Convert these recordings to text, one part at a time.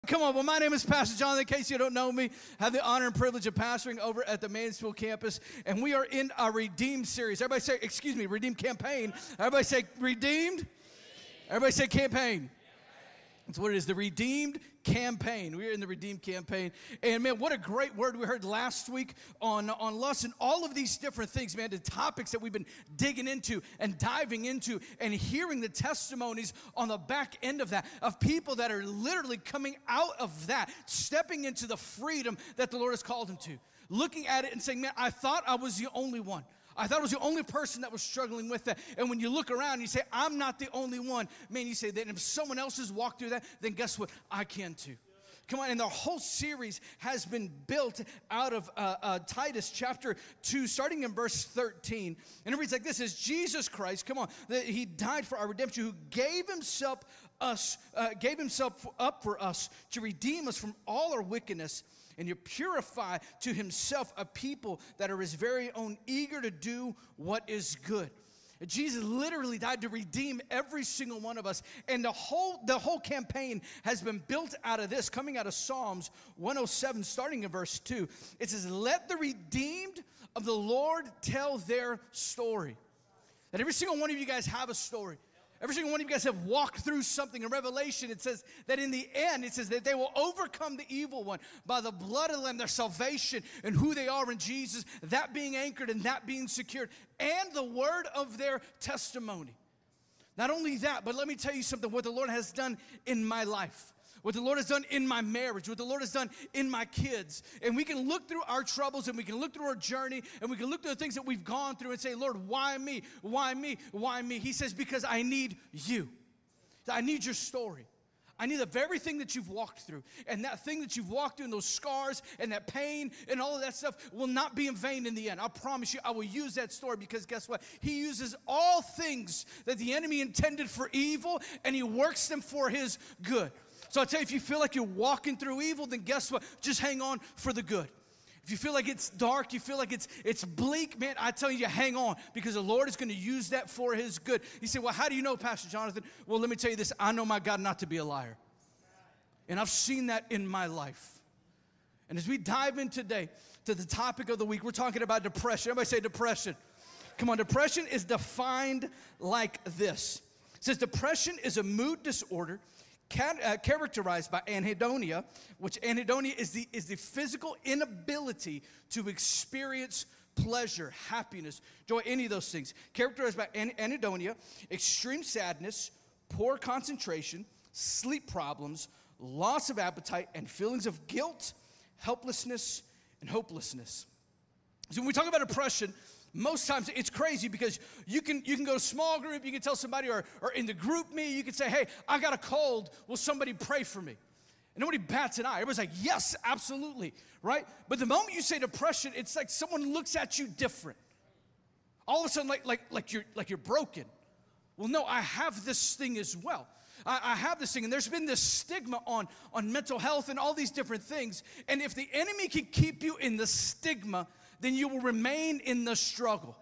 Come on, well, my name is Pastor Jonathan. In case you don't know me, I have the honor and privilege of pastoring over at the Mansfield campus, and we are in our Redeemed series. Everybody say, Redeemed campaign. Everybody say, Redeemed. Everybody say, campaign. That's what it is, the Redeemed campaign. We're in the Redeemed campaign. And, man, what a great word we heard last week on lust and all of these different things, man, the topics that we've been digging into and diving into and hearing the testimonies on the back end of that, of people that are literally coming out of that, stepping into the freedom that the Lord has called them to, looking at it and saying, man, I thought I was the only one. I thought I was the only person that was struggling with that. And when you look around and you say, I'm not the only one, man, you say that if someone else has walked through that, then guess what? I can too. Come on, and the whole series has been built out of Titus chapter 2, starting in verse 13. And it reads like this, is Jesus Christ, come on, that he died for our redemption, who gave himself up for us to redeem us from all our wickedness, and you purify to himself a people that are his very own, eager to do what is good. Jesus literally died to redeem every single one of us. And the whole campaign has been built out of this, coming out of Psalms 107, starting in verse 2. It says, let the redeemed of the Lord tell their story. That every single one of you guys have a story. Every single one of you guys have walked through something. In Revelation, it says that in the end, it says that they will overcome the evil one by the blood of the Lamb, their salvation and who they are in Jesus, that being anchored and that being secured, and the word of their testimony. Not only that, but let me tell you something, what the Lord has done in my life, what the Lord has done in my marriage, what the Lord has done in my kids. And we can look through our troubles and we can look through our journey and we can look through the things that we've gone through and say, Lord, why me? Why me? Why me? He says, because I need you. I need your story. I need the very thing that you've walked through. And that thing that you've walked through and those scars and that pain and all of that stuff will not be in vain in the end. I promise you, I will use that story because guess what? He uses all things that the enemy intended for evil and he works them for his good. So I tell you, if you feel like you're walking through evil, then guess what? Just hang on for the good. If you feel like it's dark, you feel like it's bleak, man, I tell you, hang on, because the Lord is going to use that for his good. You say, well, how do you know, Pastor Jonathan? Well, let me tell you this. I know my God not to be a liar. And I've seen that in my life. And as we dive in today to the topic of the week, we're talking about depression. Everybody say depression. Come on, depression is defined like this. It says depression is a mood disorder characterized by anhedonia, which anhedonia is the physical inability to experience pleasure, happiness, joy, any of those things. Characterized by anhedonia, extreme sadness, poor concentration, sleep problems, loss of appetite, and feelings of guilt, helplessness, and hopelessness. So when we talk about depression, most times it's crazy because you can go to small group, you can tell somebody, or in the group me, you can say, hey, I got a cold, will somebody pray for me? And nobody bats an eye. Everybody's like, yes, absolutely, right? But the moment you say depression, it's like someone looks at you different. All of a sudden, like you're broken. Well, no, I have this thing as well. I have this thing, and there's been this stigma on mental health and all these different things. And if the enemy can keep you in the stigma, then you will remain in the struggle.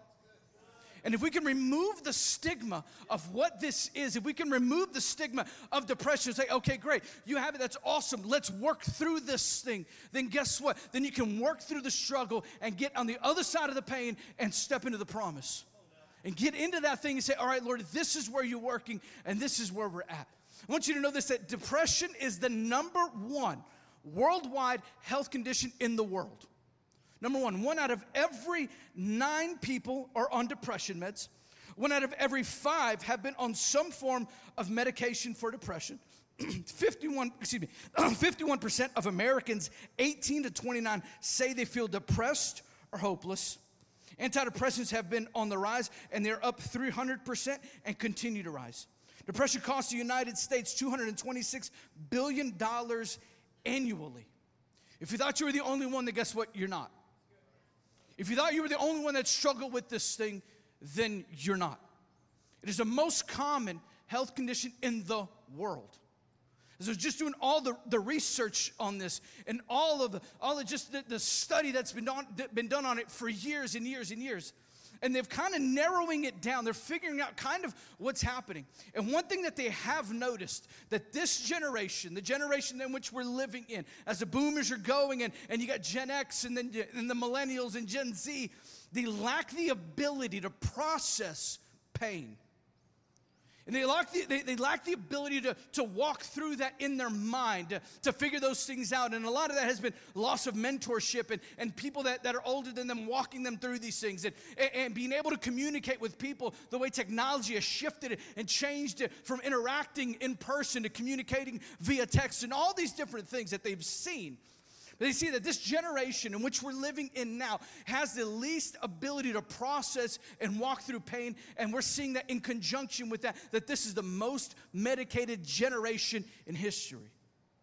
And if we can remove the stigma of what this is, if we can remove the stigma of depression, say, okay, great, you have it, that's awesome, let's work through this thing, then guess what? Then you can work through the struggle and get on the other side of the pain and step into the promise. And get into that thing and say, all right, Lord, this is where you're working and this is where we're at. I want you to know this, that depression is the number one worldwide health condition in the world. Number one out of every 9 people are on depression meds. 1 out of every 5 have been on some form of medication for depression. 51% of Americans 18 to 29 say they feel depressed or hopeless. Antidepressants have been on the rise, and they're up 300% and continue to rise. Depression costs the United States $226 billion annually. If you thought you were the only one, then guess what? You're not. If you thought you were the only one that struggled with this thing, then you're not. It is the most common health condition in the world. So just doing all the research on this and all of the study that's been done on it for years and years and years. And they've kind of narrowing it down. They're figuring out kind of what's happening. And one thing that they have noticed, that this generation, the generation in which we're living in, as the boomers are going, and you got Gen X and then and the millennials and Gen Z, they lack the ability to process pain. And they lack the ability to walk through that in their mind, to figure those things out. And a lot of that has been loss of mentorship and people that are older than them walking them through these things. And being able to communicate with people the way technology has shifted and changed it from interacting in person to communicating via text and all these different things that they've seen. They see that this generation in which we're living in now has the least ability to process and walk through pain. And we're seeing that in conjunction with that this is the most medicated generation in history.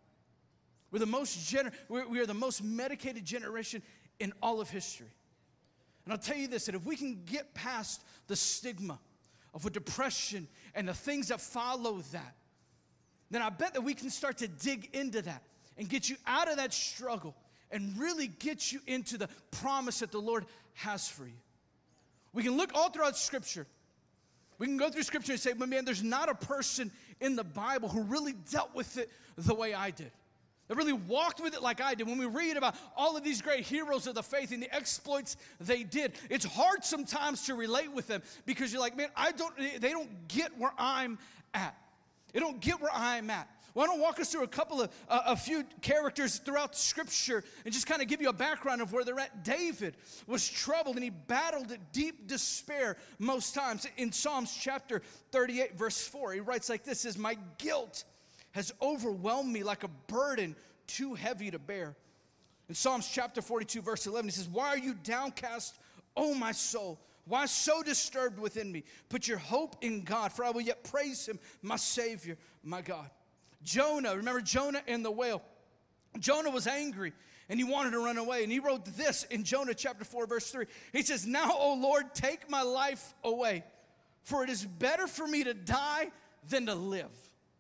We are the most medicated generation in all of history. And I'll tell you this, that if we can get past the stigma of what depression and the things that follow that, then I bet that we can start to dig into that and get you out of that struggle and really get you into the promise that the Lord has for you. We can look all throughout Scripture. We can go through Scripture and say, but man, there's not a person in the Bible who really dealt with it the way I did, that really walked with it like I did. When we read about all of these great heroes of the faith and the exploits they did, it's hard sometimes to relate with them because you're like, man, they don't get where I'm at. They don't get where I'm at. Well, I want to walk us through a few characters throughout Scripture and just kind of give you a background of where they're at. David was troubled and he battled deep despair most times. In Psalms chapter 38, verse 4, he writes like this, says, my guilt has overwhelmed me like a burden too heavy to bear. In Psalms chapter 42, verse 11, he says, why are you downcast, O my soul? Why so disturbed within me? Put your hope in God, for I will yet praise him, my Savior, my God. Jonah, remember Jonah and the whale. Jonah was angry and he wanted to run away. And he wrote this in Jonah chapter 4, verse 3. He says, now, O Lord, take my life away, for it is better for me to die than to live.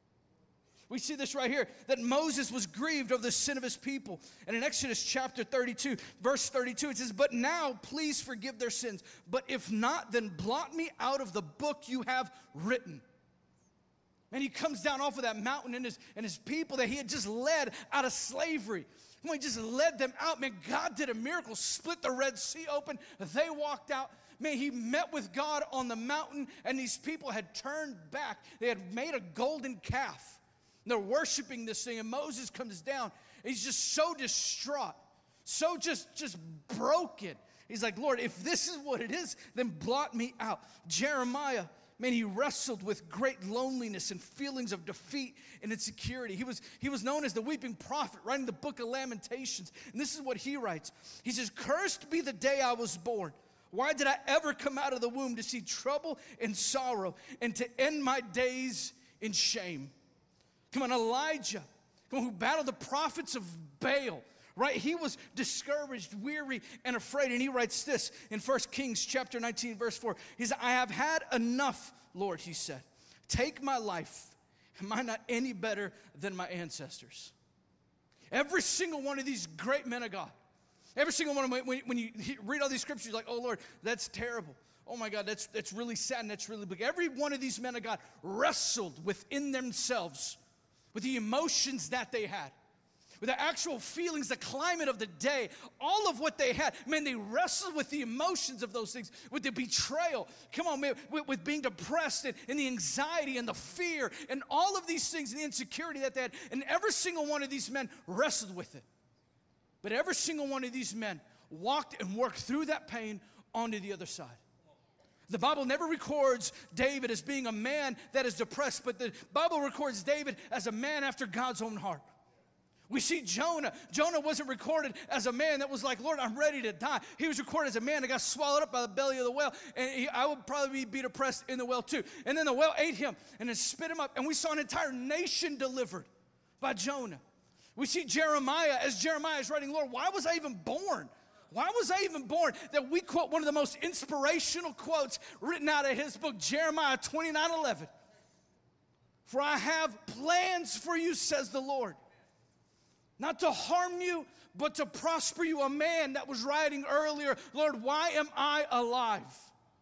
We see this right here, that Moses was grieved over the sin of his people. And in Exodus chapter 32, verse 32, it says, but now please forgive their sins. But if not, then blot me out of the book you have written. And he comes down off of that mountain and his people that he had just led out of slavery. When he just led them out, man, God did a miracle, split the Red Sea open. They walked out. Man, he met with God on the mountain, and these people had turned back. They had made a golden calf. They're worshiping this thing, and Moses comes down. And he's just so distraught, so just broken. He's like, Lord, if this is what it is, then blot me out. Jeremiah, man, he wrestled with great loneliness and feelings of defeat and insecurity. He was known as the weeping prophet, writing the book of Lamentations. And this is what he writes. He says, cursed be the day I was born. Why did I ever come out of the womb to see trouble and sorrow and to end my days in shame? Come on, Elijah, who battled the prophets of Baal, right? He was discouraged, weary, and afraid. And he writes this in 1 Kings chapter 19, verse 4. He said, I have had enough, Lord, he said. Take my life. Am I not any better than my ancestors? Every single one of these great men of God, every single one of them, when you read all these scriptures, you're like, oh, Lord, that's terrible. Oh, my God, that's really sad and that's really big. Every one of these men of God wrestled within themselves with the emotions that they had, with the actual feelings, the climate of the day, all of what they had. Man, they wrestled with the emotions of those things, with the betrayal. Come on, man, with being depressed and the anxiety and the fear and all of these things and the insecurity that they had. And every single one of these men wrestled with it. But every single one of these men walked and worked through that pain onto the other side. The Bible never records David as being a man that is depressed, but the Bible records David as a man after God's own heart. We see Jonah. Jonah wasn't recorded as a man that was like, Lord, I'm ready to die. He was recorded as a man that got swallowed up by the belly of the whale, and I would probably be depressed in the whale too. And then the whale ate him and then spit him up, and we saw an entire nation delivered by Jonah. We see Jeremiah, as Jeremiah is writing, Lord, why was I even born? Why was I even born? That we quote one of the most inspirational quotes written out of his book, Jeremiah 29:11. For I have plans for you, says the Lord. Not to harm you, but to prosper you. A man that was writing earlier, Lord, why am I alive?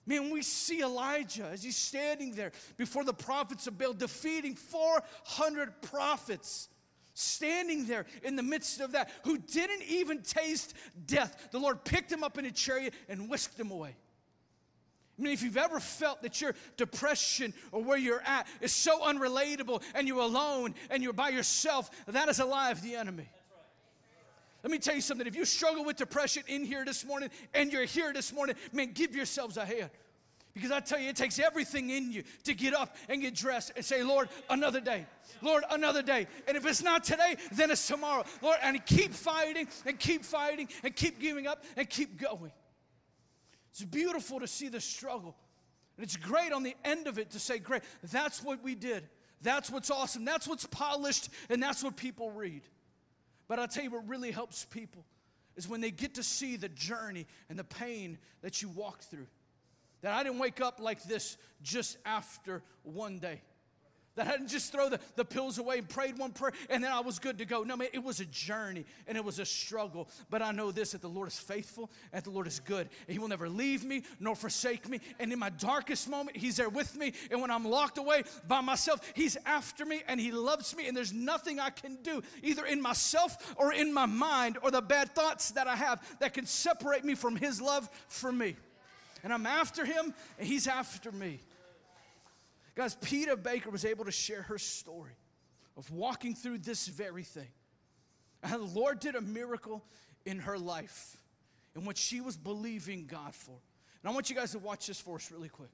Man, we see Elijah as he's standing there before the prophets of Baal, defeating 400 prophets, standing there in the midst of that, who didn't even taste death. The Lord picked him up in a chariot and whisked him away. I mean, if you've ever felt that your depression or where you're at is so unrelatable and you're alone and you're by yourself, that is a lie of the enemy. Let me tell you something. If you struggle with depression in here this morning and you're here this morning, man, give yourselves a hand. Because I tell you, it takes everything in you to get up and get dressed and say, Lord, another day. Lord, another day. And if it's not today, then it's tomorrow. Lord, and keep fighting and keep fighting and keep giving up and keep going. It's beautiful to see the struggle. And it's great on the end of it to say, great, that's what we did. That's what's awesome. That's what's polished, and that's what people read. But I'll tell you what really helps people is when they get to see the journey and the pain that you walked through. That I didn't wake up like this just after one day. That I didn't just throw the pills away and prayed one prayer and then I was good to go. No, man, it was a journey and it was a struggle. But I know this, that the Lord is faithful and the Lord is good. And He will never leave me nor forsake me. And in my darkest moment, He's there with me. And when I'm locked away by myself, He's after me and He loves me. And there's nothing I can do, either in myself or in my mind or the bad thoughts that I have, that can separate me from His love for me. And I'm after Him and He's after me. Guys, Peta Baker was able to share her story of walking through this very thing. And how the Lord did a miracle in her life and what she was believing God for. And I want you guys to watch this for us really quick.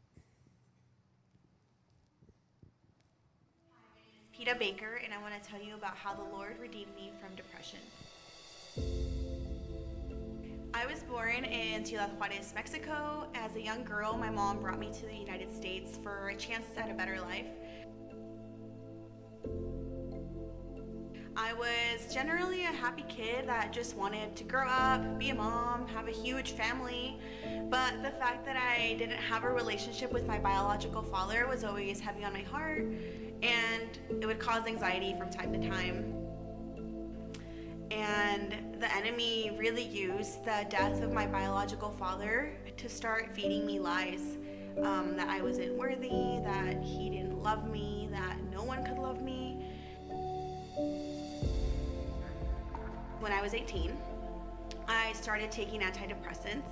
My name is Peta Baker, and I want to tell you about how the Lord redeemed me from depression. I was born in Ciudad Juarez, Mexico. As a young girl, my mom brought me to the United States for a chance at a better life. I was generally a happy kid that just wanted to grow up, be a mom, have a huge family, but the fact that I didn't have a relationship with my biological father was always heavy on my heart, and it would cause anxiety from time to time. And the enemy really used the death of my biological father to start feeding me lies, that I wasn't worthy, that he didn't love me, that no one could love me. When I was 18, I started taking antidepressants.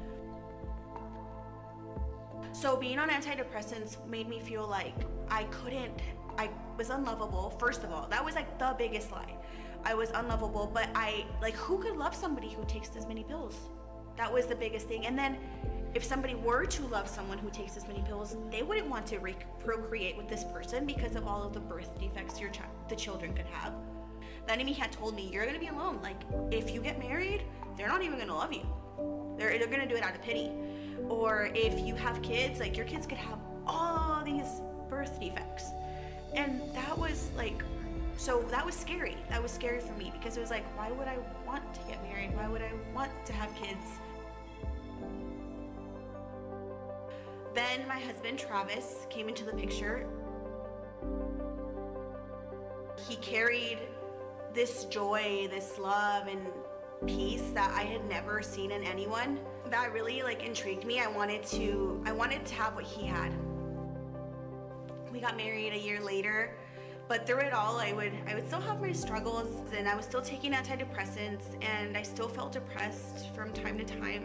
So being on antidepressants made me feel like I was unlovable. First of all, that was like the biggest lie. I was unlovable, but who could love somebody who takes this many pills? That was the biggest thing. And then if somebody were to love someone who takes this many pills, they wouldn't want to procreate with this person because of all of the birth defects the children could have. The enemy had told me, you're gonna be alone. Like, if you get married, they're not even gonna love you. They're gonna do it out of pity. Or if you have kids, like your kids could have all these birth defects. And that was like, so that was scary. That was scary for me because it was like, why would I want to get married? Why would I want to have kids? Then my husband, Travis, came into the picture. He carried this joy, this love and peace that I had never seen in anyone. That really intrigued me. I wanted to have what he had. We got married a year later. But through it all, I would still have my struggles, and I was still taking antidepressants, and I still felt depressed from time to time.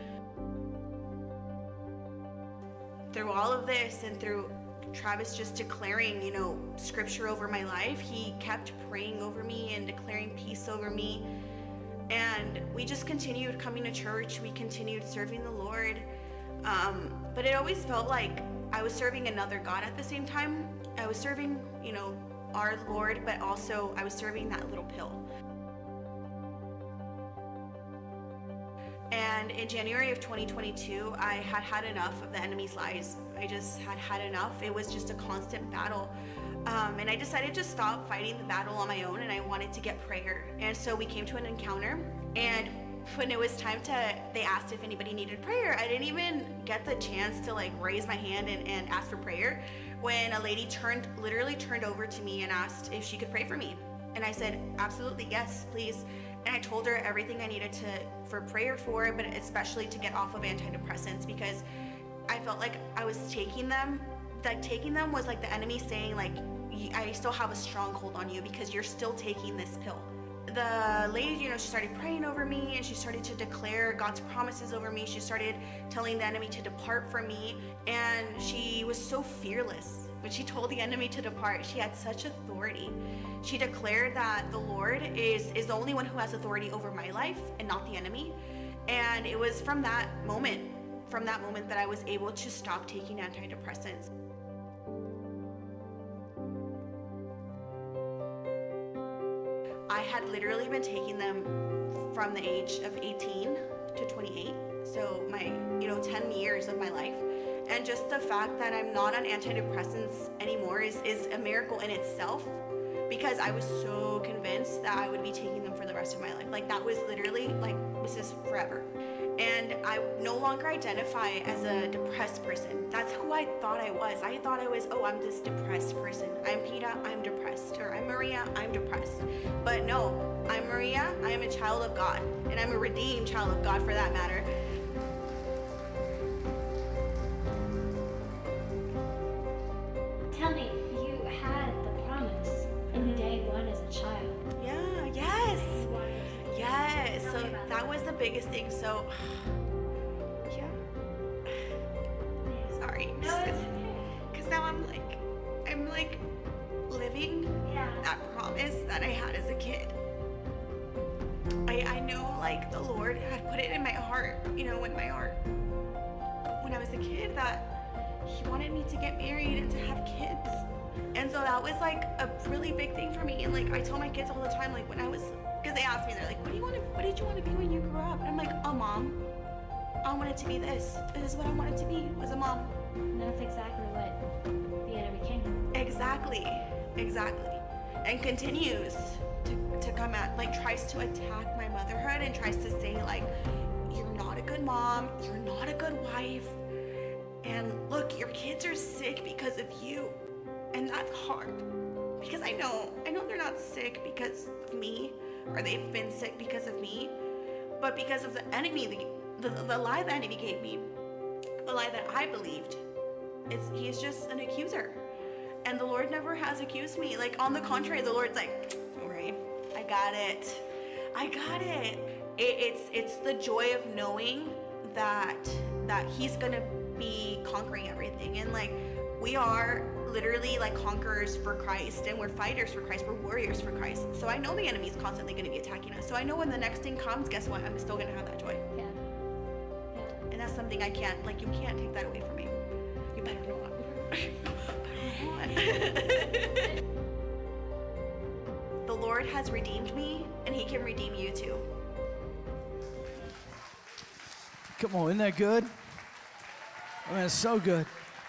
Through all of this, and through Travis just declaring, scripture over my life, he kept praying over me and declaring peace over me. And we just continued coming to church. We continued serving the Lord. But it always felt like I was serving another God at the same time. I was serving, our Lord, but also I was serving that little pill. And in January of 2022, I had had enough of the enemy's lies. I just had enough. It was just a constant battle. And I decided to stop fighting the battle on my own, and I wanted to get prayer. And so we came to an encounter, and when it was time they asked if anybody needed prayer. I didn't even get the chance to raise my hand and ask for prayer when a lady literally turned over to me and asked if she could pray for me. And I said, absolutely, yes, please. And I told her everything I needed for prayer for, but especially to get off of antidepressants, because I felt like I was taking them. Like taking them was like the enemy saying like, I still have a stronghold on you because you're still taking this pill. The lady, you know, she started praying over me and she started to declare God's promises over me. She started telling the enemy to depart from me, and she was so fearless. When she told the enemy to depart, she had such authority. She declared that the Lord is the only one who has authority over my life and not the enemy. And it was from that moment that I was able to stop taking antidepressants. I had literally been taking them from the age of 18 to 28. So my, 10 years of my life. And just the fact that I'm not on antidepressants anymore is a miracle in itself, because I was so convinced that I would be taking them for the rest of my life. Like that was literally like, this is forever. And I no longer identify as a depressed person. That's who I thought I was. I thought I was, I'm this depressed person. I'm Peta, I'm depressed. Or I'm Maria, I'm depressed. But no, I'm Maria, I am a child of God. And I'm a redeemed child of God for that matter. Tell me, you had the promise from day one as a child. Yeah, yes. Yes, so that was the biggest thing. So, yeah. Sorry. No, it's okay. Because now I'm like living that promise that I had as a kid. I know like the Lord had put it in my heart, when I was a kid, that He wanted me to get married and to have kids. And so that was like a really big thing for me. And like I tell my kids all the time, like when I was, because they ask me, they're like, what did you want to be when you grew up? And I'm like, a mom. I wanted to be this. This is what I wanted to be, was a mom. And that's exactly what the enemy came. Exactly. And continues to come at, like tries to attack my motherhood and tries to say like, you're not a good mom, you're not a good wife. And look, your kids are sick because of you. And that's hard. Because I know they're not sick because of me, or they've been sick because of me, but because of the enemy, the lie the enemy gave me, the lie that I believed. He's just an accuser. And the Lord never has accused me. Like, on the contrary, the Lord's like, don't worry, I got it. It's the joy of knowing that He's gonna be conquering everything. And like, we are literally like conquerors for Christ, and we're fighters for Christ, we're warriors for Christ. So I know the enemy's constantly going to be attacking us. So I know when the next thing comes, guess what? I'm still going to have that joy. Yeah. And that's something you can't take that away from me. You better not. The Lord has redeemed me, and He can redeem you too. Come on, isn't that good? Oh, man, it's so good.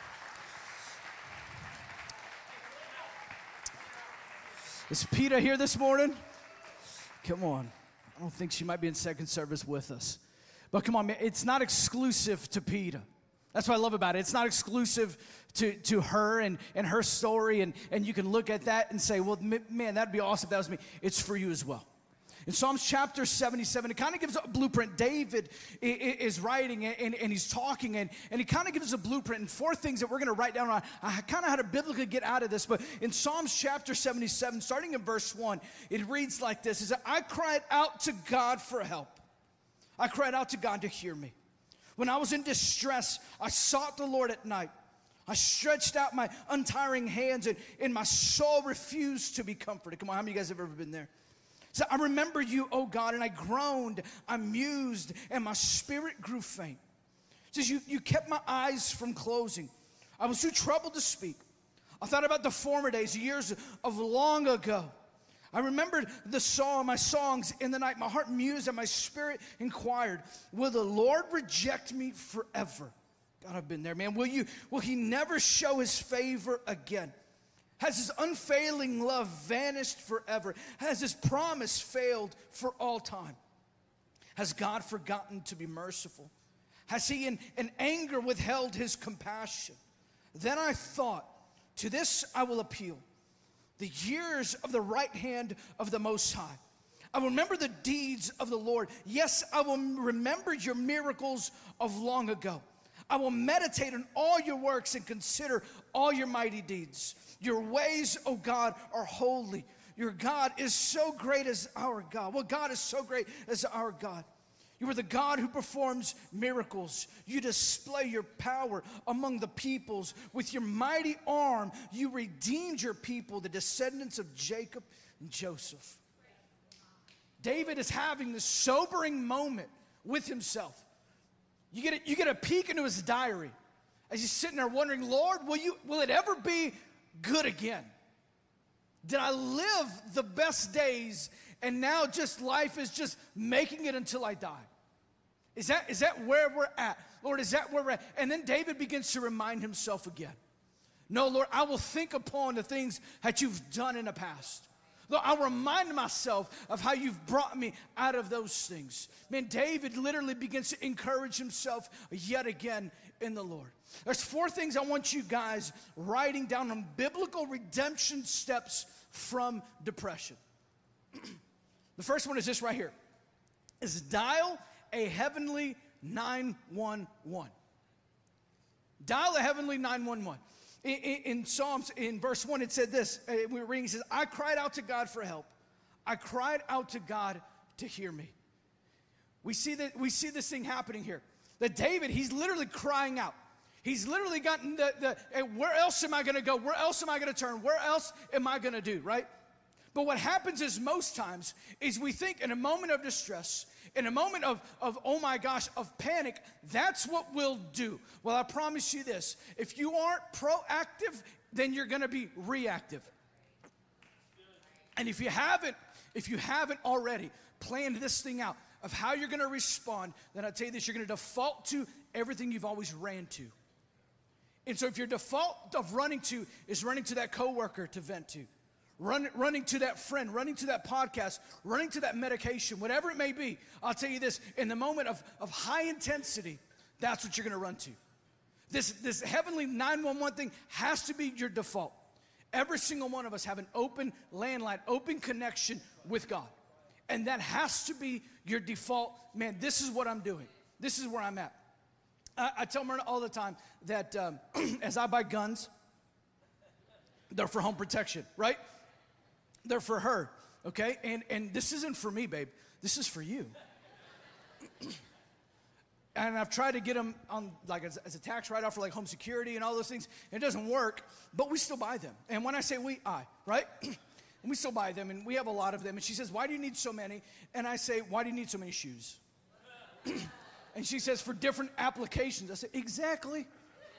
Is Peta here this morning? Come on. I don't think she might be in second service with us. But come on, man, it's not exclusive to Peta. That's what I love about it. It's not exclusive to her and her story, and you can look at that and say, well, man, that'd be awesome if that was me. It's for you as well. In Psalms chapter 77, it kind of gives a blueprint. David is writing, and he's talking, and he kind of gives us a blueprint and 4 things that we're going to write down. I kind of had to biblically get out of this, but in Psalms chapter 77, starting in verse 1, it reads like this. It says, I cried out to God for help. I cried out to God to hear me. When I was in distress, I sought the Lord at night. I stretched out my untiring hands, and my soul refused to be comforted. Come on, how many of you guys have ever been there? So I remember you, oh God, and I groaned, I mused, and my spirit grew faint. It says, you kept my eyes from closing. I was too troubled to speak. I thought about the former days, years of long ago. I remembered my songs in the night. My heart mused and my spirit inquired, will the Lord reject me forever? God, I've been there, man. Will He never show His favor again? Has His unfailing love vanished forever? Has His promise failed for all time? Has God forgotten to be merciful? Has He in anger withheld His compassion? Then I thought, to this I will appeal, the years of the right hand of the Most High. I will remember the deeds of the Lord. Yes, I will remember your miracles of long ago. I will meditate on all your works and consider all your mighty deeds. Your ways, O God, are holy. Your God is so great as our God. Well, God is so great as our God. You are the God who performs miracles. You display your power among the peoples. With your mighty arm, you redeemed your people, the descendants of Jacob and Joseph. David is having this sobering moment with himself. You get a peek into his diary as he's sitting there wondering, Lord, will it ever be good again? Did I live the best days and now just life is just making it until I die? Is that where we're at? Lord, is that where we're at? And then David begins to remind himself again. No, Lord, I will think upon the things that you've done in the past. Lord, I'll remind myself of how you've brought me out of those things. Man, David literally begins to encourage himself yet again in the Lord. There's 4 things I want you guys writing down on biblical redemption steps from depression. The first one is this right here. Is dial a heavenly 911. Dial a heavenly 911. In Psalms, in verse 1, it said this. We were reading, it says, I cried out to God for help. I cried out to God to hear me. We see this thing happening here. That David, he's literally crying out. He's literally gotten where else am I going to go? Where else am I going to turn? Where else am I going to do, right? But what happens is most times is we think in a moment of distress, in a moment of oh my gosh, of panic, that's what we'll do. Well, I promise you this. If you aren't proactive, then you're going to be reactive. And if you haven't already planned this thing out of how you're going to respond, then I'll tell you this, you're going to default to everything you've always ran to. And so if your default of running to is running to that coworker to vent to, running to that friend, running to that podcast, running to that medication, whatever it may be, I'll tell you this, in the moment of high intensity, that's what you're going to run to. This heavenly 911 thing has to be your default. Every single one of us have an open landline, open connection with God. And that has to be your default. Man, this is what I'm doing. This is where I'm at. I tell Myrna all the time that as I buy guns, they're for home protection, right? They're for her, okay? And this isn't for me, babe. This is for you. And I've tried to get them on, like, as a tax write-off for, like, home security and all those things. It doesn't work, but we still buy them. And when I say we, right? And we still buy them, and we have a lot of them. And she says, why do you need so many? And I say, why do you need so many shoes? And she says, for different applications. I say, exactly.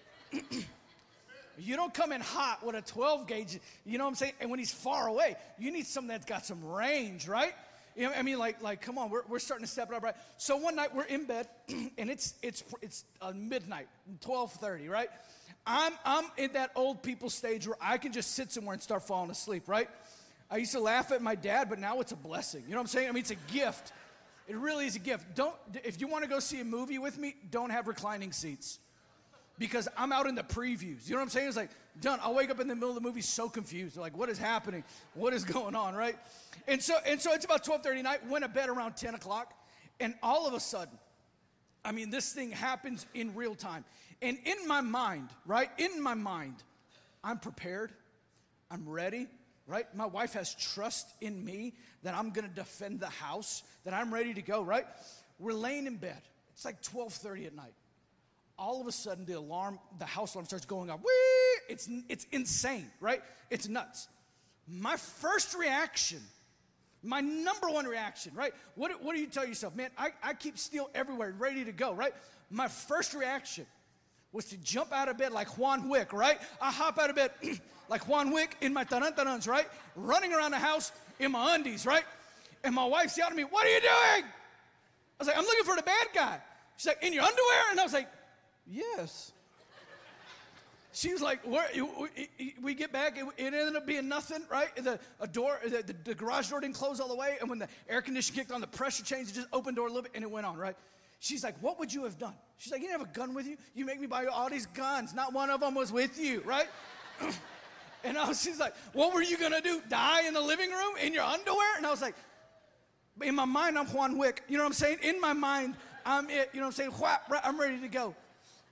You don't come in hot with a 12 gauge, you know what I'm saying? And when he's far away, you need something that's got some range, right? You know, I mean, like, come on, we're starting to step it up, right? So one night we're in bed, and it's midnight, 12:30, right? I'm in that old people stage where I can just sit somewhere and start falling asleep, right? I used to laugh at my dad, but now it's a blessing. You know what I'm saying? I mean, it's a gift. It really is a gift. If you want to go see a movie with me, don't have reclining seats. Because I'm out in the previews. You know what I'm saying? It's like, done. I'll wake up in the middle of the movie so confused. Like, what is happening? What is going on, right? And so it's about 12:30 night. Went to bed around 10 o'clock. And all of a sudden, I mean, this thing happens in real time. And in my mind, right? In my mind, I'm prepared. I'm ready, right? My wife has trust in me that I'm going to defend the house, that I'm ready to go, right? We're laying in bed. It's like 12:30 at night. All of a sudden, the house alarm starts going off. Whee! It's insane, right? It's nuts. My first reaction, my number one reaction, right? What do you tell yourself? Man, I keep steel everywhere, ready to go, right? My first reaction was to jump out of bed like Juan Wick, right? I hop out of bed like Juan Wick in my tarantarans, right? Running around the house in my undies, right? And my wife's yelling at me, what are you doing? I was like, I'm looking for the bad guy. She's like, in your underwear? And I was like, yes. She was like, we get back, it ended up being nothing, right? The garage door didn't close all the way, and when the air conditioner kicked on, the pressure changed, it just opened the door a little bit, and it went on, right? She's like, what would you have done? She's like, you didn't have a gun with you? You make me buy all these guns. Not one of them was with you, right? And she's like, what were you going to do? Die in the living room in your underwear? And I was like, in my mind, I'm Juan Wick. You know what I'm saying? In my mind, I'm it. You know what I'm saying? I'm ready to go.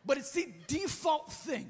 But it's the default thing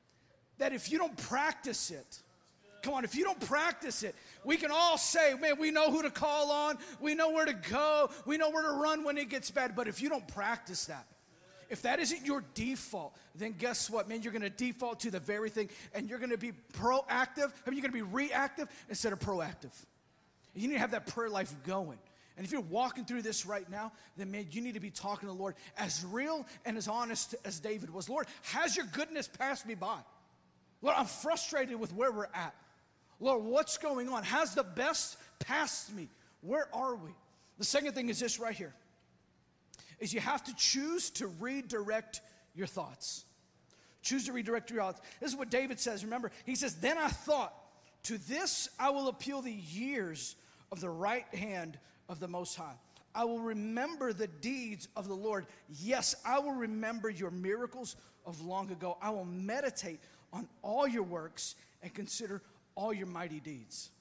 that if you don't practice it, come on, if you don't practice it, we can all say, man, we know who to call on, we know where to go, we know where to run when it gets bad. But if you don't practice that, if that isn't your default, then guess what, man? You're going to default to the very thing, and you're going to be proactive. I mean, you're going to be reactive instead of proactive. You need to have that prayer life going. And if you're walking through this right now, then, man, you need to be talking to the Lord as real and as honest as David was. Lord, has your goodness passed me by? Lord, I'm frustrated with where we're at. Lord, what's going on? Has the best passed me? Where are we? The second thing is this right here, is you have to choose to redirect your thoughts. Choose to redirect your thoughts. This is what David says. Remember, he says, then I thought, to this I will appeal the years of the right hand of the Most High. I will remember the deeds of the Lord. Yes, I will remember your miracles of long ago. I will meditate on all your works and consider all your mighty deeds.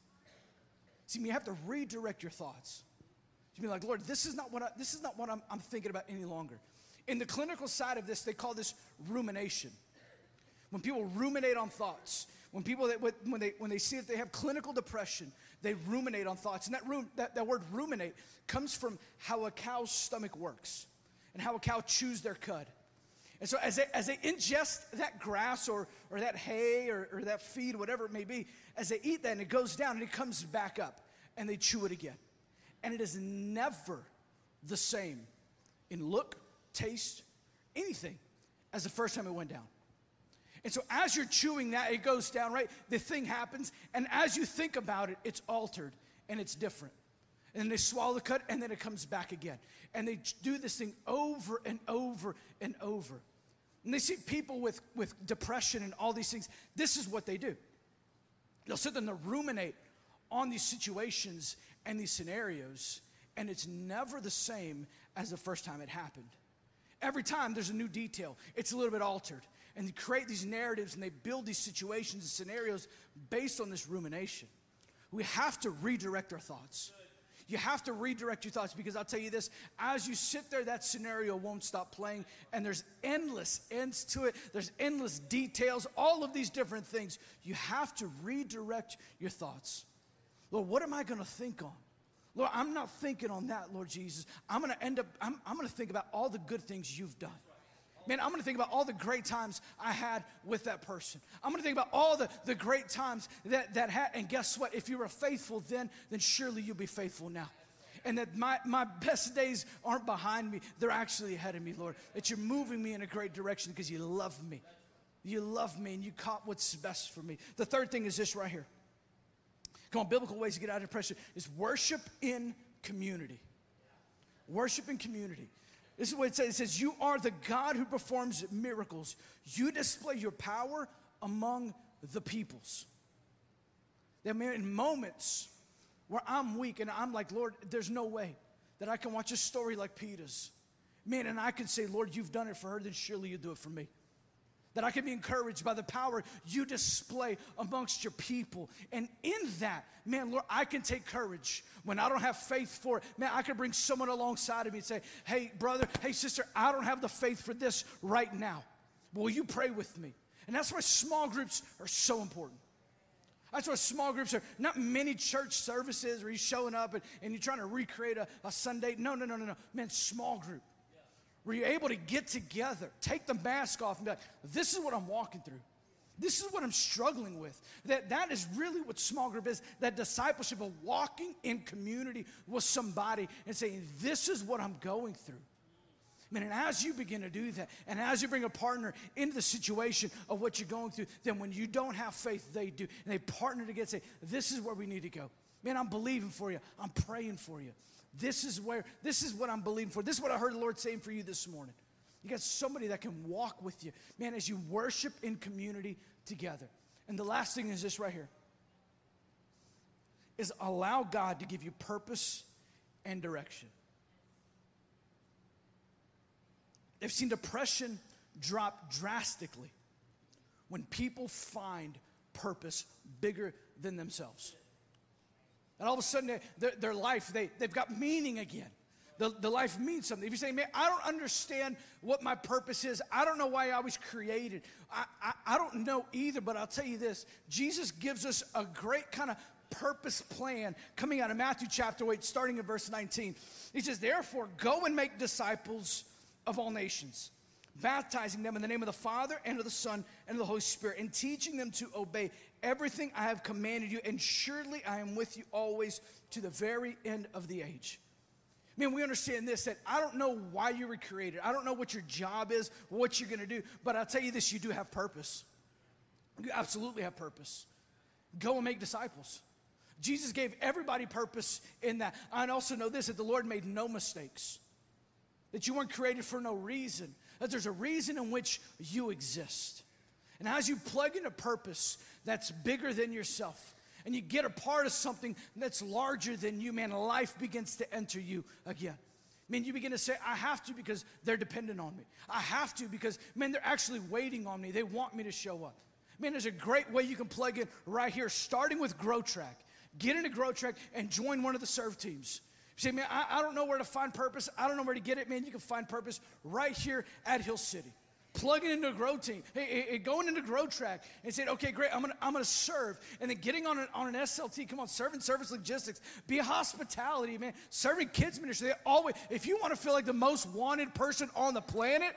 See, you have to redirect your thoughts. You be like, Lord, this is not what I'm thinking about any longer. In the clinical side of this, they call this rumination. When people ruminate on thoughts, when they see that they have clinical depression, they ruminate on thoughts. And that word ruminate comes from how a cow's stomach works and how a cow chews their cud. And so as they ingest that grass or that hay or that feed, whatever it may be, as they eat that and it goes down and it comes back up and they chew it again. And it is never the same in look, taste, anything as the first time it went down. And so as you're chewing that, it goes down, right? The thing happens, and as you think about it, it's altered and it's different. And then they swallow the cud, and then it comes back again. And they do this thing over and over and over. And they see people with depression and all these things. This is what they do. They'll sit there and they'll ruminate on these situations and these scenarios, and it's never the same as the first time it happened. Every time there's a new detail. It's a little bit altered. And they create these narratives and they build these situations and scenarios based on this rumination. We have to redirect our thoughts. You have to redirect your thoughts, because I'll tell you this, as you sit there, that scenario won't stop playing, and there's endless ends to it. There's endless details, all of these different things. You have to redirect your thoughts. Lord, what am I going to think on? Lord, I'm not thinking on that, Lord Jesus. I'm going to think about all the good things you've done. Man, I'm going to think about all the great times I had with that person. I'm going to think about all the great times that had, and guess what? If you were faithful then surely you'll be faithful now. And that my best days aren't behind me. They're actually ahead of me, Lord. That you're moving me in a great direction because you love me. You love me and you caught what's best for me. The third thing is this right here. Come on, biblical ways to get out of depression is worship in community. Worship in community. This is what it says. It says, you are the God who performs miracles. You display your power among the peoples. There are in moments where I'm weak and I'm like, Lord, there's no way that I can watch a story like Peter's. Man, and I can say, Lord, you've done it for her, then surely you'll do it for me. That I can be encouraged by the power you display amongst your people. And in that, man, Lord, I can take courage when I don't have faith for it. Man, I can bring someone alongside of me and say, hey, brother, hey, sister, I don't have the faith for this right now. Will you pray with me? And that's why small groups are so important. That's why small groups are not many church services where you're showing up and you're trying to recreate a Sunday. No. Man, small group. Where you're able to get together, take the mask off and be like, this is what I'm walking through. This is what I'm struggling with. That is really what small group is, that discipleship of walking in community with somebody and saying, this is what I'm going through. Man, and as you begin to do that, and as you bring a partner into the situation of what you're going through, then when you don't have faith, they do. And they partner together and say, this is where we need to go. Man, I'm believing for you. I'm praying for you. This is what I'm believing for. This is what I heard the Lord saying for you this morning. You got somebody that can walk with you, man, as you worship in community together. And the last thing is this right here, is allow God to give you purpose and direction. They've seen depression drop drastically when people find purpose bigger than themselves. And all of a sudden, their life, they've got meaning again. the life means something. If you say, man, I don't understand what my purpose is. I don't know why I was created. I don't know either, but I'll tell you this. Jesus gives us a great kind of purpose plan coming out of Matthew chapter 8, starting in verse 19. He says, therefore, go and make disciples of all nations, baptizing them in the name of the Father and of the Son and of the Holy Spirit, and teaching them to obey everything I have commanded you, and surely I am with you always to the very end of the age. Man, we understand this, that I don't know why you were created. I don't know what your job is, what you're going to do, but I'll tell you this, you do have purpose. You absolutely have purpose. Go and make disciples. Jesus gave everybody purpose in that. I also know this, that the Lord made no mistakes, that you weren't created for no reason, that there's a reason in which you exist. And as you plug in a purpose that's bigger than yourself, and you get a part of something that's larger than you, man, life begins to enter you again. Man, you begin to say, I have to because they're dependent on me. I have to because, man, they're actually waiting on me. They want me to show up. Man, there's a great way you can plug in right here, starting with Grow Track. Get into Grow Track and join one of the serve teams. You say, man, I don't know where to find purpose. I don't know where to get it. Man, you can find purpose right here at Hill City. Plug it into a Grow team. Hey, going into Grow Track and saying, okay, great, I'm gonna serve. And then getting on an SLT, come on, serving service logistics, be a hospitality, man, serving kids ministry. They always, if you want to feel like the most wanted person on the planet,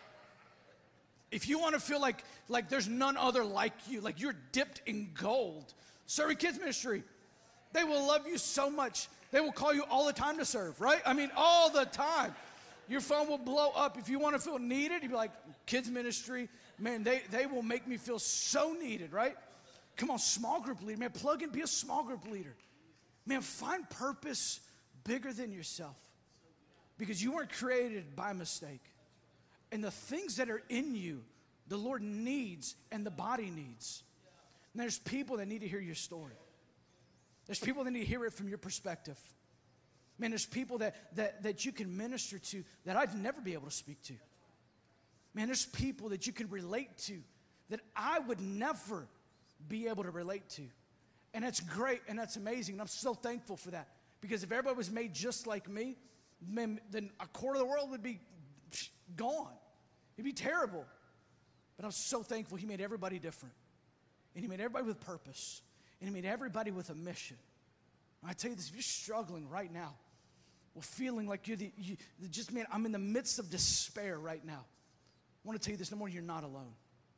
if you want to feel like there's none other like you, like you're dipped in gold, serving kids ministry, they will love you so much. They will call you all the time to serve, right? I mean, all the time. Your phone will blow up. If you want to feel needed, you'd be like, kids ministry, man, they will make me feel so needed, right? Come on, small group leader, man, plug in, be a small group leader. Man, find purpose bigger than yourself because you weren't created by mistake. And the things that are in you, the Lord needs and the body needs. And there's people that need to hear your story. There's people that need to hear it from your perspective. Man, there's people that you can minister to that I'd never be able to speak to. Man, there's people that you can relate to that I would never be able to relate to. And that's great and that's amazing. And I'm so thankful for that. Because if everybody was made just like me, man, then a quarter of the world would be gone. It'd be terrible. But I'm so thankful He made everybody different. And He made everybody with purpose. And He made everybody with a mission. And I tell you this, if you're struggling right now, well, feeling like man, I'm in the midst of despair right now. I want to tell you this, no more, you're not alone.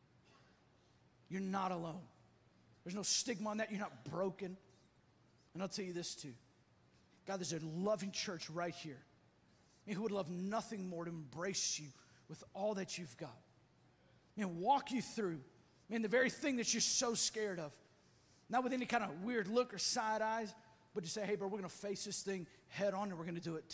You're not alone. There's no stigma on that. You're not broken. And I'll tell you this too. God, there's a loving church right here. And who would love nothing more to embrace you with all that you've got. And walk you through, man, the very thing that you're so scared of. Not with any kind of weird look or side eyes, but to say, hey, bro, we're going to face this thing head on and we're going to do it